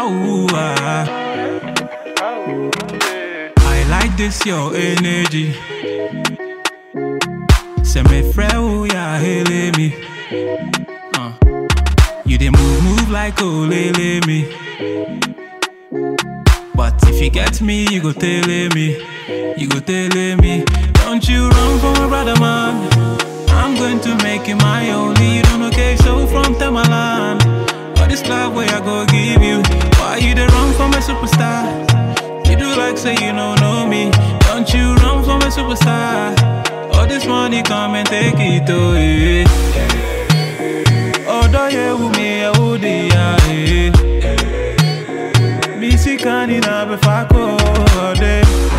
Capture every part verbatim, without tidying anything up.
Ooh, ah. I like this your energy. Say me friend, ya hele me. Uh. You dey move, move like oh lele me. But if you get me, you go tell me. You go tell me. Don't you run from my brother, man. I'm going to make you my only. You don't okay, so from Tamalan. All this love where I go give you. Why you dey run from a superstar? You do like say you don't know me. Don't you run from a superstar? All this money come and take it away. Oh, do you with me? I would yeah. Missy candy na be fako day.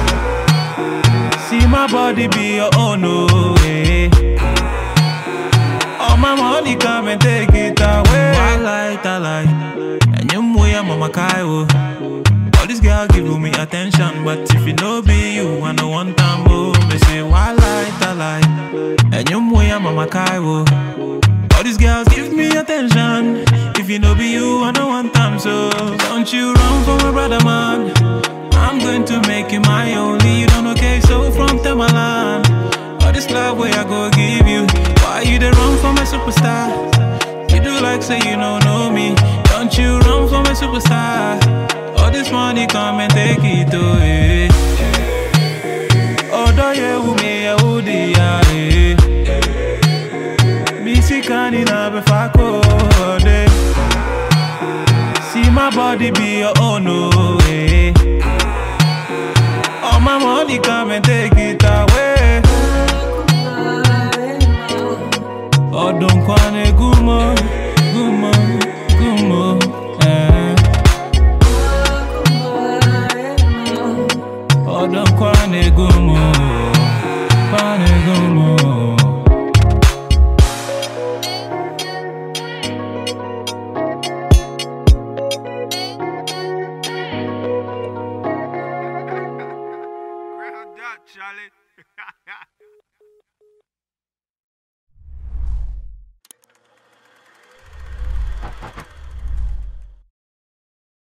See my body be your own way. All my money come and take it away. I like, I like. And you moya mama kaiwo. All this girl give me attention, but if it no be you, I no want time. Oh, me say why like, I like. And you moya mama kaiwo. All these girls give me attention. If you know be you, I don't want time. So don't you run for my brother, man. I'm going to make you my only. You don't okay, so from Tamalan. All this love where I go give you. Why you dey run for my superstar? You do like say you don't know me. Don't you run for my superstar? All this money come and take it away. Oh, do you with me? I would yeah. Missy candy na be fako day. See my body be your own way. All my money come and take it away. Oh, don't kwane gumo, gumo, gumo, eh. Oh, don't kwane gumo, kwane gumo. Charlie.